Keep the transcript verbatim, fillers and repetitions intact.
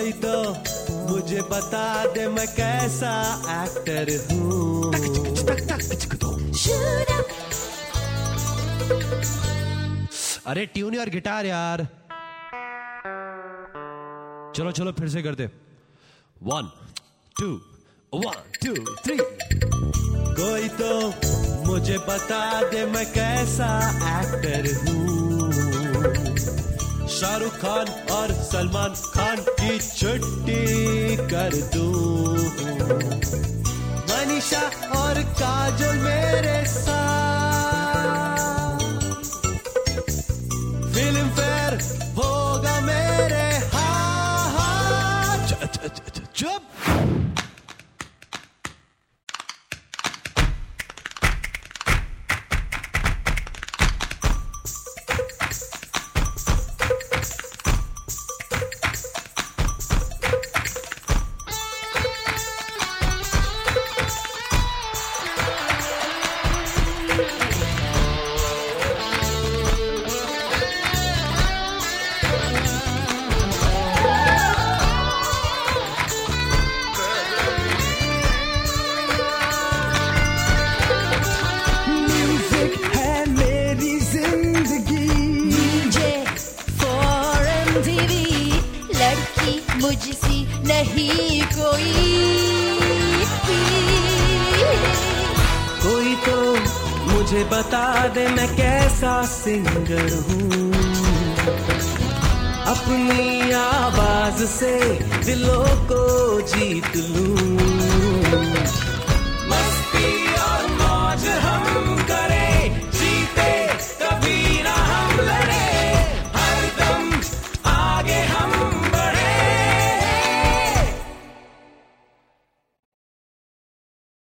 कोई तो मुझे बता दे मैं कैसा एक्टर हूँ। अरे ट्यून यार गिटार यार। चलो चलो फिर से कर दे। One two one two three. कोई तो मुझे बता दे मैं कैसा एक्टर हूँ। शाहरुख खान और सलमान खान की छुट्टी कर दूं। मनीषा और काजोल मेरे साथ फिल्म फेयर होगा मेरे हाथ। चुप। मुझसी नहीं कोई। कोई तो मुझे बता दे मैं कैसा सिंगर हूँ। अपनी आवाज से दिलों को जीत लूं।